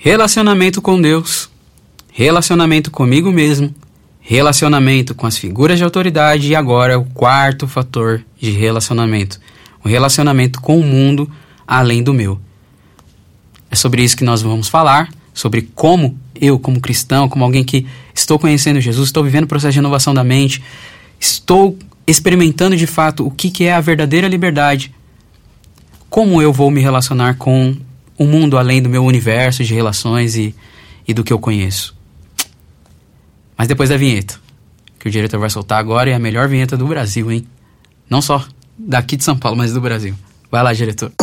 Relacionamento com Deus, relacionamento comigo mesmo, relacionamento com as figuras de autoridade e agora o quarto fator de relacionamento, o relacionamento com o mundo além do meu. É sobre isso que nós vamos falar, sobre como eu, como cristão, como alguém que estou conhecendo Jesus, estou vivendo o processo de renovação da mente, estou experimentando de fato o que é a verdadeira liberdade, como eu vou me relacionar com o mundo além do meu universo de relações e do que eu conheço. Mas depois da vinheta, que o diretor vai soltar agora, é a melhor vinheta do Brasil, hein? Não só daqui de São Paulo, mas do Brasil. Vai lá, diretor.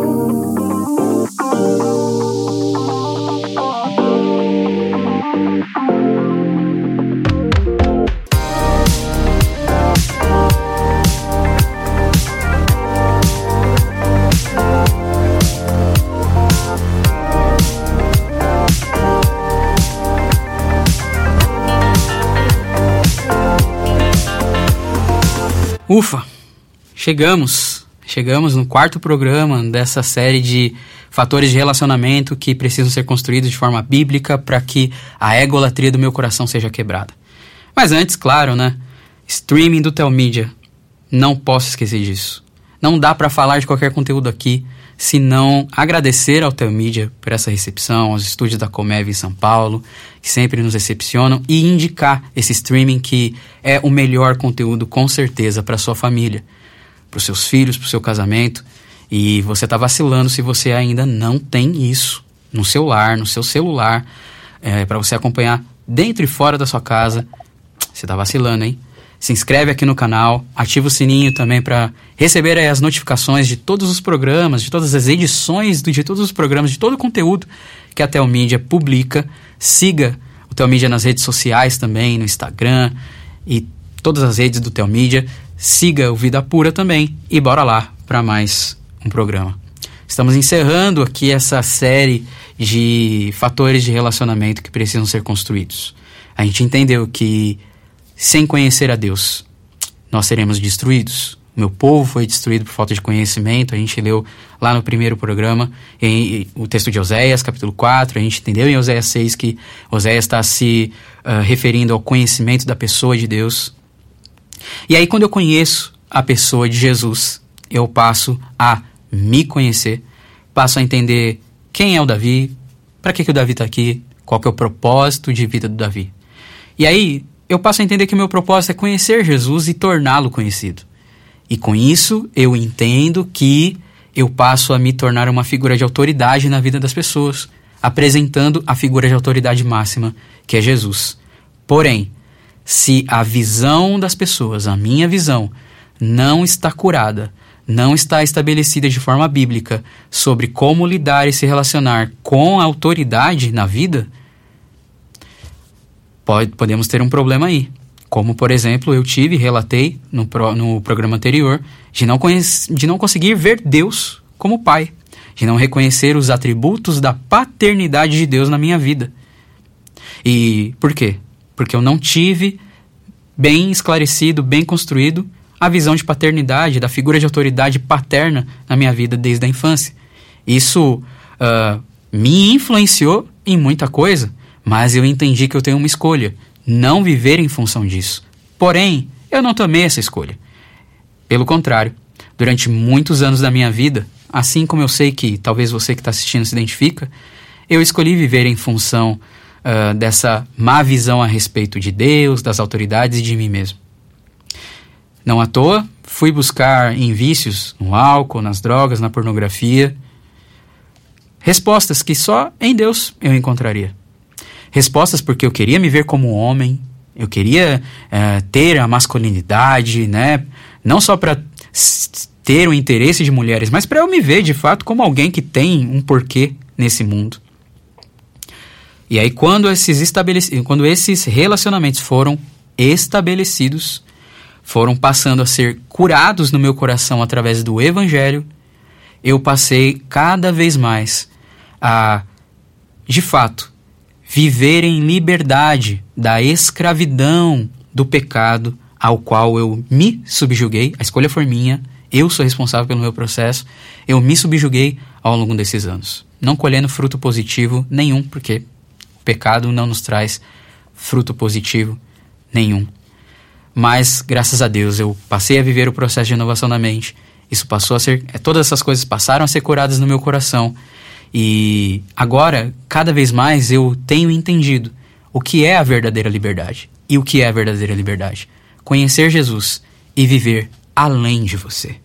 Ufa, chegamos no quarto programa dessa série de fatores de relacionamento que precisam ser construídos de forma bíblica para que a egolatria do meu coração seja quebrada. Mas antes, claro, né? Streaming do Telmídia, não posso esquecer disso. Não dá para falar de qualquer conteúdo aqui, senão agradecer ao Telmídia por essa recepção, aos estúdios da Comev em São Paulo, que sempre nos recepcionam, e indicar esse streaming que é o melhor conteúdo, com certeza, para sua família, para os seus filhos, para o seu casamento. E você está vacilando se você ainda não tem isso no seu lar, no seu celular, para você acompanhar dentro e fora da sua casa. Você está vacilando, hein? Se inscreve aqui no canal, ativa o sininho também para receber as notificações de todos os programas, de todas as edições, de todos os programas, de todo o conteúdo que a Telmídia publica. Siga o Telmídia nas redes sociais também, no Instagram e todas as redes do Telmídia. Siga o Vida Pura também e bora lá para mais um programa. Estamos encerrando aqui essa série de fatores de relacionamento que precisam ser construídos. A gente entendeu que sem conhecer a Deus, nós seremos destruídos. O meu povo foi destruído por falta de conhecimento. A gente leu lá no primeiro programa o texto de Oséias, capítulo 4. A gente entendeu em Oséias 6 que Oséias está se referindo ao conhecimento da pessoa de Deus. E aí, quando eu conheço a pessoa de Jesus, eu passo a me conhecer, passo a entender quem é o Davi, para que o Davi está aqui, qual que é o propósito de vida do Davi. E aí, eu passo a entender que o meu propósito é conhecer Jesus e torná-lo conhecido. E com isso, eu entendo que eu passo a me tornar uma figura de autoridade na vida das pessoas, apresentando a figura de autoridade máxima, que é Jesus. Porém, se a visão das pessoas, a minha visão, não está curada, não está estabelecida de forma bíblica sobre como lidar e se relacionar com a autoridade na vida, podemos ter um problema aí. Como, por exemplo, eu relatei no programa anterior, de não conseguir ver Deus como Pai, de não reconhecer os atributos da paternidade de Deus na minha vida. E por quê? Porque eu não tive bem esclarecido, bem construído a visão de paternidade, da figura de autoridade paterna na minha vida desde a infância. Isso me influenciou em muita coisa, mas eu entendi que eu tenho uma escolha, não viver em função disso. Porém, eu não tomei essa escolha. Pelo contrário, durante muitos anos da minha vida, assim como eu sei que talvez você que está assistindo se identifica, eu escolhi viver em função dessa má visão a respeito de Deus, das autoridades e de mim mesmo. Não à toa, fui buscar em vícios, no álcool, nas drogas, na pornografia, respostas que só em Deus eu encontraria. Respostas porque eu queria me ver como homem, eu queria ter a masculinidade, né? Não só para ter o interesse de mulheres, mas para eu me ver de fato como alguém que tem um porquê nesse mundo. E aí quando esses relacionamentos foram estabelecidos, foram passando a ser curados no meu coração através do Evangelho, eu passei cada vez mais a, de fato, viver em liberdade da escravidão do pecado ao qual eu me subjuguei. A escolha foi minha, eu sou responsável pelo meu processo, eu me subjuguei ao longo desses anos. não colhendo fruto positivo nenhum, porque o pecado não nos traz fruto positivo nenhum. Mas, graças a Deus, eu passei a viver o processo de renovação da mente. Isso passou a ser... Todas essas coisas passaram a ser curadas no meu coração. E agora, cada vez mais, eu tenho entendido o que é a verdadeira liberdade. E o que é a verdadeira liberdade? Conhecer Jesus e viver além de você.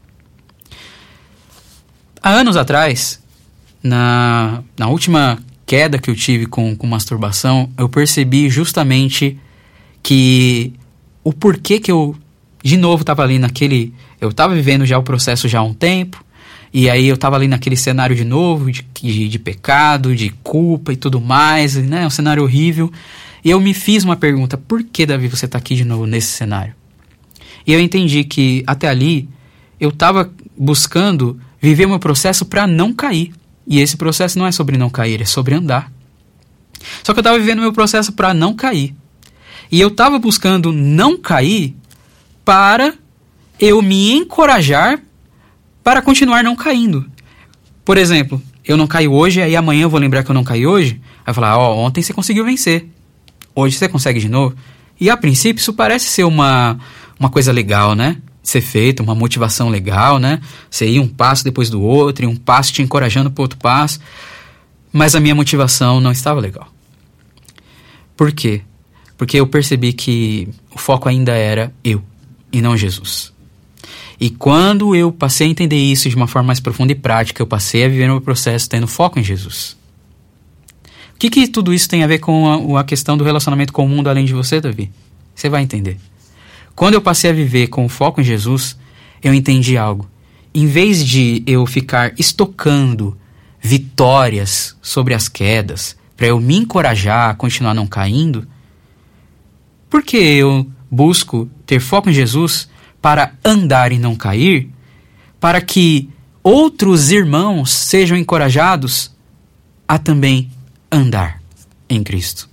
Há anos atrás, na última queda que eu tive com masturbação, eu percebi justamente que o porquê que eu, de novo, estava ali naquele... Eu estava vivendo já o processo já há um tempo, e aí eu estava ali naquele cenário de novo, de pecado, de culpa e tudo mais, né? Um cenário horrível. E eu me fiz uma pergunta: por que, Davi, você está aqui de novo nesse cenário? E eu entendi que até ali eu estava buscando viver o meu processo para não cair. E esse processo não é sobre não cair, é sobre andar. Só que eu estava vivendo o meu processo para não cair. E eu estava buscando não cair para eu me encorajar para continuar não caindo. Por exemplo, eu não caio hoje, aí amanhã eu vou lembrar que eu não caí hoje. Aí eu falar, ontem você conseguiu vencer. Hoje você consegue de novo. E a princípio isso parece ser uma coisa legal, né? Ser feito, uma motivação legal, né? Você ir um passo depois do outro, e um passo te encorajando para o outro passo. Mas a minha motivação não estava legal. Por quê? Porque eu percebi que o foco ainda era eu e não Jesus. E quando eu passei a entender isso de uma forma mais profunda e prática, eu passei a viver o meu processo tendo foco em Jesus. O que tudo isso tem a ver com a questão do relacionamento com o mundo além de você, Davi? Você vai entender. Quando eu passei a viver com foco em Jesus, eu entendi algo. Em vez de eu ficar estocando vitórias sobre as quedas, para eu me encorajar a continuar não caindo, por que eu busco ter foco em Jesus para andar e não cair, para que outros irmãos sejam encorajados a também andar em Cristo?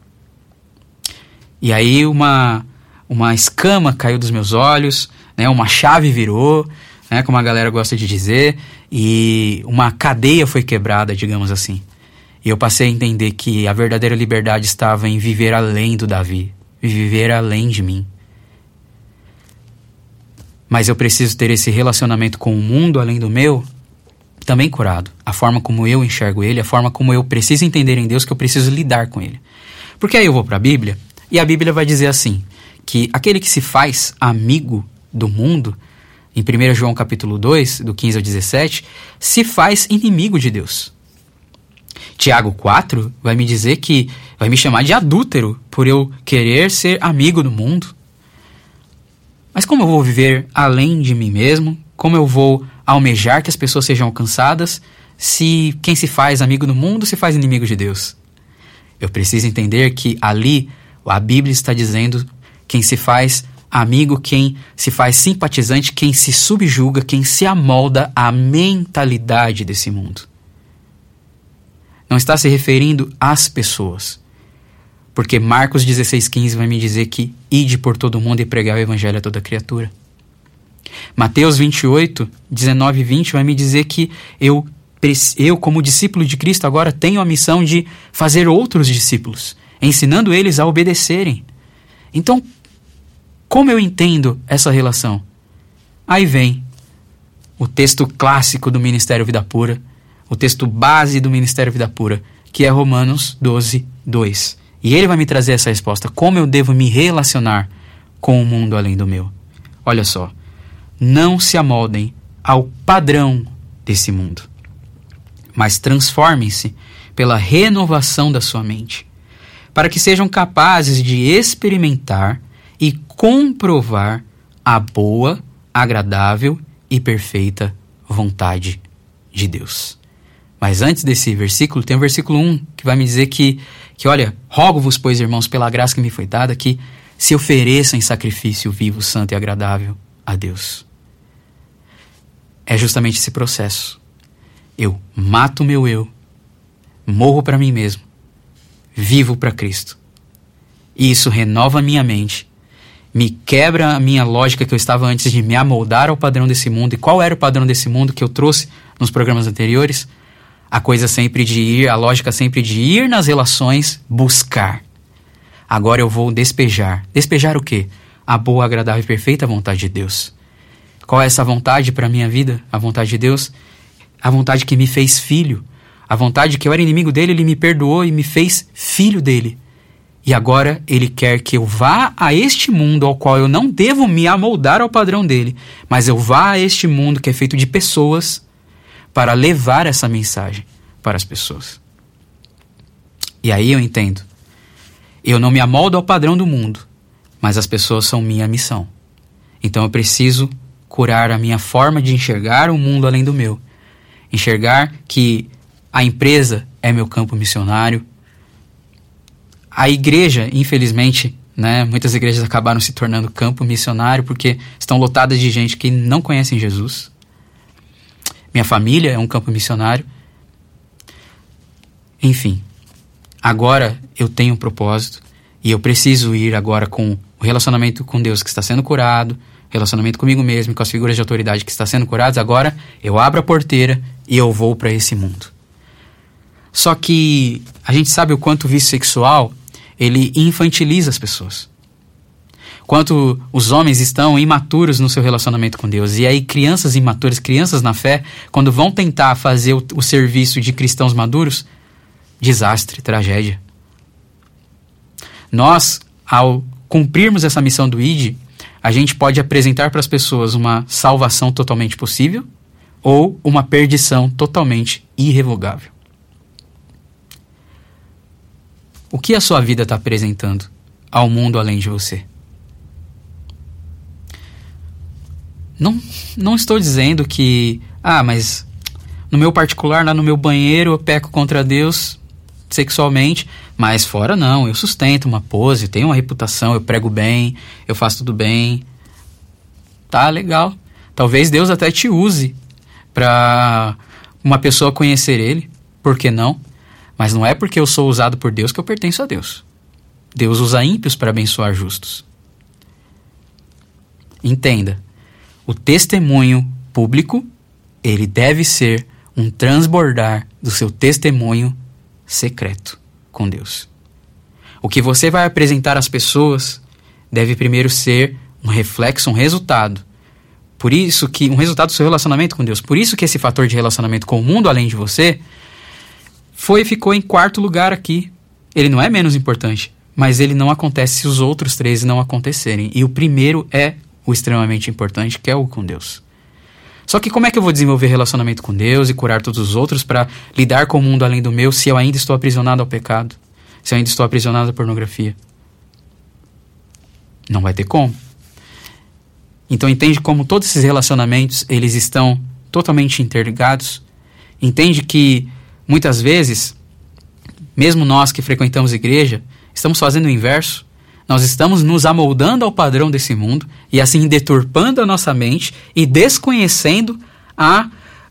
E aí uma escama caiu dos meus olhos, né, uma chave virou, né, como a galera gosta de dizer, e uma cadeia foi quebrada, digamos assim. E eu passei a entender que a verdadeira liberdade estava em viver além do Davi, viver além de mim. Mas eu preciso ter esse relacionamento com o mundo além do meu também curado. A forma como eu enxergo ele, a forma como eu preciso entender em Deus, que eu preciso lidar com ele. Porque aí eu vou para a Bíblia, e a Bíblia vai dizer assim, que aquele que se faz amigo do mundo, em 1 João capítulo 2, do 15 ao 17, se faz inimigo de Deus. Tiago 4 vai me dizer que, vai me chamar de adúltero por eu querer ser amigo do mundo. Mas como eu vou viver além de mim mesmo? Como eu vou almejar que as pessoas sejam alcançadas se quem se faz amigo do mundo se faz inimigo de Deus? Eu preciso entender que ali a Bíblia está dizendo quem se faz amigo, quem se faz simpatizante, quem se subjuga, quem se amolda à mentalidade desse mundo. Não está se referindo às pessoas. Porque Marcos 16,15 vai me dizer que ide por todo mundo e pregar o evangelho a toda criatura. Mateus 28, 19 e 20 vai me dizer que eu, como discípulo de Cristo, agora tenho a missão de fazer outros discípulos, ensinando eles a obedecerem. Então, como eu entendo essa relação? Aí vem o texto clássico do Ministério Vida Pura, o texto base do Ministério Vida Pura, que é Romanos 12, 2. E ele vai me trazer essa resposta. Como eu devo me relacionar com o mundo além do meu? Olha só. Não se amoldem ao padrão desse mundo, mas transformem-se pela renovação da sua mente, para que sejam capazes de experimentar e comprovar a boa, agradável e perfeita vontade de Deus. Mas antes desse versículo, tem o versículo 1, que vai me dizer que olha, rogo-vos, pois, irmãos, pela graça que me foi dada, que se ofereçam em sacrifício vivo, santo e agradável a Deus. É justamente esse processo. Eu mato o meu eu, morro para mim mesmo, vivo para Cristo. E isso renova a minha mente, me quebra a minha lógica que eu estava antes de me amoldar ao padrão desse mundo. E qual era o padrão desse mundo que eu trouxe nos programas anteriores? a coisa sempre de ir, a lógica sempre de ir nas relações, buscar. Agora eu vou despejar. Despejar o quê? A boa, agradável e perfeita vontade de Deus. Qual é essa vontade para a minha vida? A vontade de Deus? A vontade que me fez filho. A vontade que eu era inimigo dele, ele me perdoou e me fez filho dele. E agora ele quer que eu vá a este mundo ao qual eu não devo me amoldar ao padrão dele, mas eu vá a este mundo que é feito de pessoas para levar essa mensagem para as pessoas. E aí eu entendo. Eu não me amoldo ao padrão do mundo, mas as pessoas são minha missão. Então eu preciso curar a minha forma de enxergar o mundo além do meu. Enxergar que a empresa é meu campo missionário. A igreja, infelizmente, né, muitas igrejas acabaram se tornando campo missionário porque estão lotadas de gente que não conhecem Jesus. Minha família é um campo missionário. Enfim, agora eu tenho um propósito e eu preciso ir agora com o relacionamento com Deus que está sendo curado, relacionamento comigo mesmo, com as figuras de autoridade que está sendo curadas. Agora eu abro a porteira e eu vou para esse mundo. Só que a gente sabe o quanto o vício sexual ele infantiliza as pessoas. Quanto os homens estão imaturos no seu relacionamento com Deus. E aí crianças imaturas, crianças na fé, quando vão tentar fazer o serviço de cristãos maduros, desastre, tragédia. Nós, ao cumprirmos essa missão do ID, a gente pode apresentar para as pessoas uma salvação totalmente possível ou uma perdição totalmente irrevogável. O que a sua vida está apresentando ao mundo além de você? Não estou dizendo que, mas no meu particular, lá no meu banheiro, eu peco contra Deus sexualmente, mas fora não, eu sustento uma pose, tenho uma reputação, eu prego bem, eu faço tudo bem. Tá, legal. Talvez Deus até te use para uma pessoa conhecer Ele, por que não? Mas não é porque eu sou usado por Deus que eu pertenço a Deus. Deus usa ímpios para abençoar justos. Entenda, o testemunho público, ele deve ser um transbordar do seu testemunho secreto com Deus. O que você vai apresentar às pessoas deve primeiro ser um reflexo, um resultado. Por isso que um resultado do seu relacionamento com Deus. Por isso que esse fator de relacionamento com o mundo além de você ficou em quarto lugar aqui. Ele não é menos importante, mas ele não acontece se os outros três não acontecerem. E o primeiro é o extremamente importante, que é o com Deus. Só que como é que eu vou desenvolver relacionamento com Deus e curar todos os outros para lidar com o mundo além do meu se eu ainda estou aprisionado ao pecado? Se eu ainda estou aprisionado à pornografia? Não vai ter como. Então entende como todos esses relacionamentos eles estão totalmente interligados? Entende que muitas vezes, mesmo nós que frequentamos igreja, estamos fazendo o inverso. Nós estamos nos amoldando ao padrão desse mundo e assim deturpando a nossa mente e desconhecendo a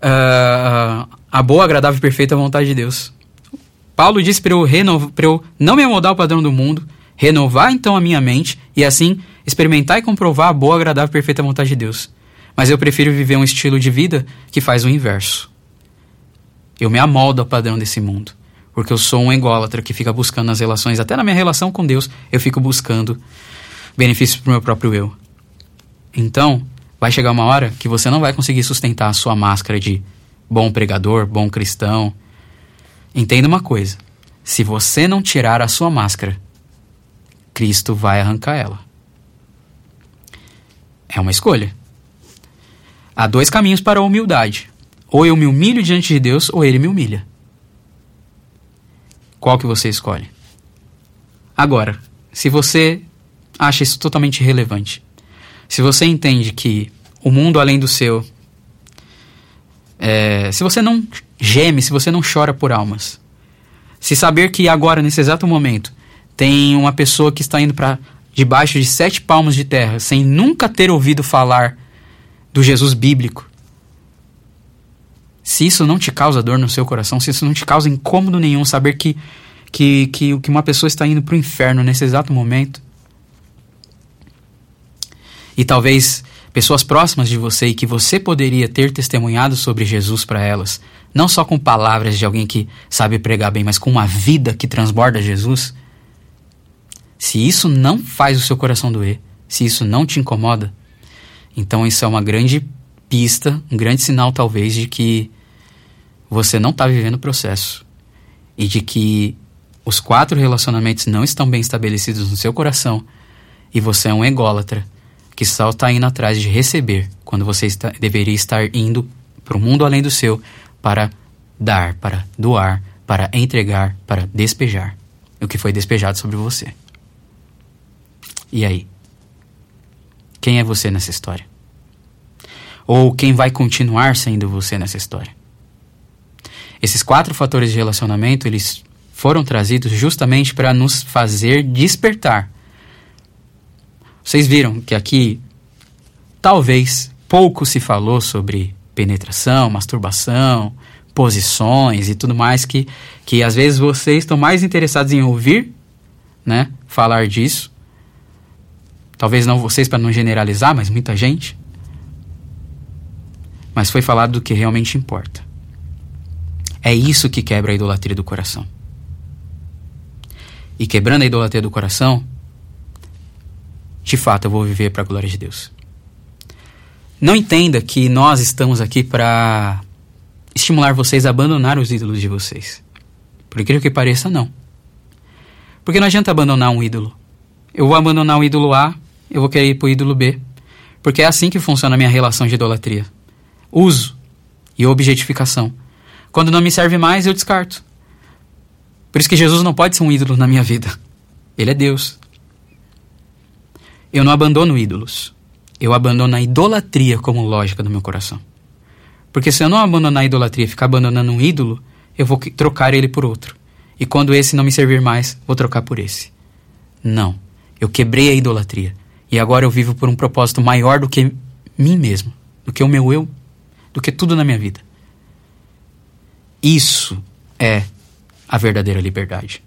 boa, agradável e perfeita vontade de Deus. Paulo disse para eu não me amoldar ao padrão do mundo, renovar então a minha mente e assim experimentar e comprovar a boa, agradável e perfeita vontade de Deus. Mas eu prefiro viver um estilo de vida que faz o inverso. Eu me amoldo ao padrão desse mundo. Porque eu sou um ególatra que fica buscando nas relações, até na minha relação com Deus, eu fico buscando benefícios para o meu próprio eu. Então, vai chegar uma hora que você não vai conseguir sustentar a sua máscara de bom pregador, bom cristão. Entenda uma coisa, se você não tirar a sua máscara, Cristo vai arrancar ela. É uma escolha. Há dois caminhos para a humildade. Ou eu me humilho diante de Deus, ou Ele me humilha. Qual que você escolhe? Agora, se você acha isso totalmente irrelevante, se você entende que o mundo além do seu, se você não geme, se você não chora por almas, se saber que agora, nesse exato momento, tem uma pessoa que está indo para debaixo de 7 palmos de terra, sem nunca ter ouvido falar do Jesus bíblico, se isso não te causa dor no seu coração, se isso não te causa incômodo nenhum, saber que uma pessoa está indo para o inferno nesse exato momento, e talvez pessoas próximas de você e que você poderia ter testemunhado sobre Jesus para elas, não só com palavras de alguém que sabe pregar bem, mas com uma vida que transborda Jesus, se isso não faz o seu coração doer, se isso não te incomoda, então isso é uma grande pista, um grande sinal talvez de que você não está vivendo o processo e de que os 4 relacionamentos não estão bem estabelecidos no seu coração e você é um ególatra que só está indo atrás de receber quando você deveria estar indo para o mundo além do seu para dar, para doar, para entregar, para despejar o que foi despejado sobre você. E aí? Quem é você nessa história? Ou quem vai continuar sendo você nessa história? Esses 4 fatores de relacionamento, eles foram trazidos justamente para nos fazer despertar. Vocês viram que aqui, talvez, pouco se falou sobre penetração, masturbação, posições e tudo mais, que às vezes vocês estão mais interessados em ouvir, né, falar disso. Talvez não vocês, para não generalizar, mas muita gente. Mas foi falado do que realmente importa. É isso que quebra a idolatria do coração. E quebrando a idolatria do coração, de fato eu vou viver para a glória de Deus. Não entenda que nós estamos aqui para estimular vocês a abandonar os ídolos de vocês. Por incrível que pareça, não. Porque não adianta abandonar um ídolo. Eu vou abandonar o ídolo A, eu vou querer ir para o ídolo B. Porque é assim que funciona a minha relação de idolatria. Uso e objetificação. Quando não me serve mais, eu descarto. Por isso que Jesus não pode ser um ídolo na minha vida. Ele é Deus. Eu não abandono ídolos. Eu abandono a idolatria como lógica do meu coração. Porque se eu não abandonar a idolatria e ficar abandonando um ídolo, eu vou trocar ele por outro. E quando esse não me servir mais, vou trocar por esse. Não. Eu quebrei a idolatria. E agora eu vivo por um propósito maior do que mim mesmo. Do que o meu eu. Do que tudo na minha vida. Isso é a verdadeira liberdade.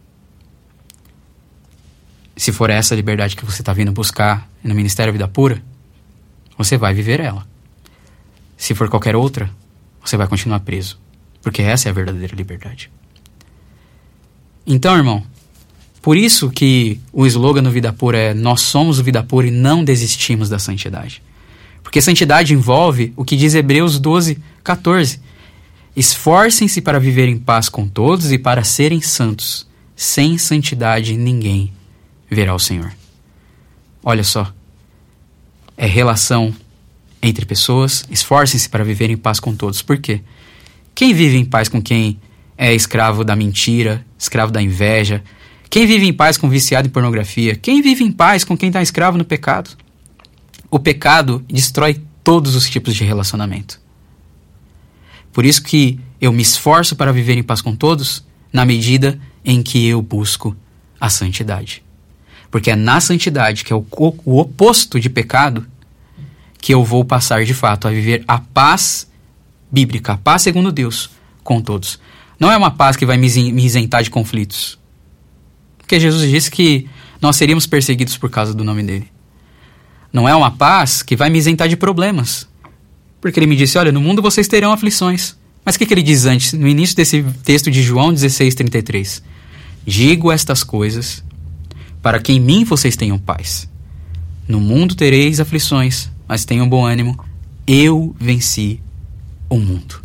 Se for essa liberdade que você está vindo buscar no Ministério Vida Pura, você vai viver ela. Se for qualquer outra, você vai continuar preso. Porque essa é a verdadeira liberdade. Então, irmão, por isso que o slogan do Vida Pura é: nós somos o Vida Pura e não desistimos da santidade. Porque santidade envolve o que diz Hebreus 12:14. Esforcem-se para viver em paz com todos e para serem santos. Sem santidade ninguém verá o Senhor. Olha só. É relação entre pessoas. Esforcem-se para viver em paz com todos. Por quê? Quem vive em paz com quem é escravo da mentira, escravo da inveja? Quem vive em paz com viciado em pornografia? Quem vive em paz com quem está escravo no pecado? O pecado destrói todos os tipos de relacionamento. Por isso que eu me esforço para viver em paz com todos, na medida em que eu busco a santidade. Porque é na santidade, que é o oposto de pecado, que eu vou passar de fato a viver a paz bíblica, a paz segundo Deus, com todos. Não é uma paz que vai me isentar de conflitos. Porque Jesus disse que nós seríamos perseguidos por causa do nome dele. Não é uma paz que vai me isentar de problemas. Porque ele me disse: olha, no mundo vocês terão aflições. Mas o que ele diz antes, no início desse texto de João 16:33? Digo estas coisas para que em mim vocês tenham paz. No mundo tereis aflições, mas tenham bom ânimo. Eu venci o mundo.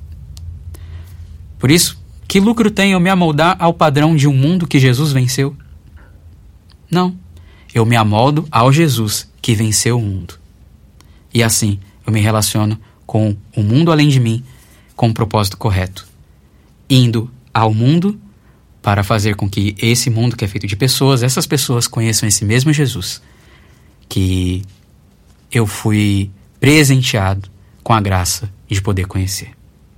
Por isso, que lucro tem eu me amoldar ao padrão de um mundo que Jesus venceu? Não. Eu me amoldo ao Jesus que venceu o mundo. E assim, eu me relaciono com o mundo além de mim, com o propósito correto. Indo ao mundo para fazer com que esse mundo que é feito de pessoas, essas pessoas conheçam esse mesmo Jesus que eu fui presenteado com a graça de poder conhecer.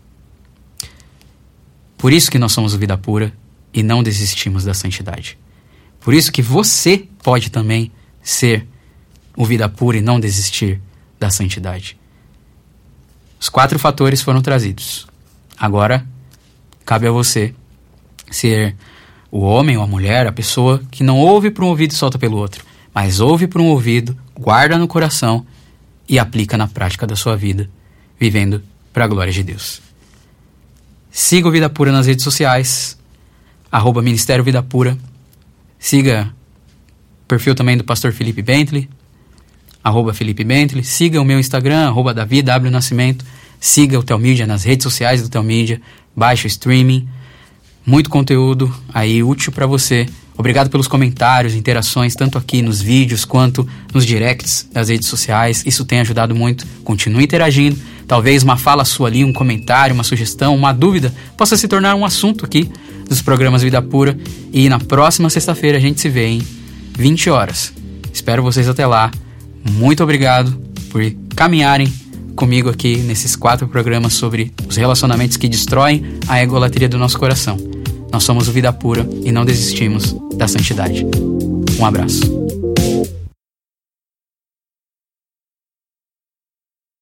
Por isso que nós somos o Vida Pura e não desistimos da santidade. Por isso que você pode também ser o Vida Pura e não desistir da santidade. Os 4 fatores foram trazidos. Agora, cabe a você ser o homem ou a mulher, a pessoa que não ouve por um ouvido e solta pelo outro, mas ouve por um ouvido, guarda no coração e aplica na prática da sua vida, vivendo para a glória de Deus. Siga o Vida Pura nas redes sociais, @Ministério Vida Pura. Siga o perfil também do pastor Felipe Bentley, @Felipe Bentley. Siga o meu Instagram, @DaviWNascimento. Siga o Telmídia nas redes sociais do Telmídia. Baixe o streaming. Muito conteúdo aí útil para você. Obrigado pelos comentários, interações, tanto aqui nos vídeos quanto nos directs das redes sociais. Isso tem ajudado muito. Continue interagindo. Talvez uma fala sua ali, um comentário, uma sugestão, uma dúvida possa se tornar um assunto aqui dos programas Vida Pura. E na próxima sexta-feira a gente se vê em 20 horas. Espero vocês até lá. Muito obrigado por caminharem comigo aqui nesses 4 programas sobre os relacionamentos que destroem a egolatria do nosso coração. Nós somos o Vida Pura e não desistimos da santidade. Um abraço.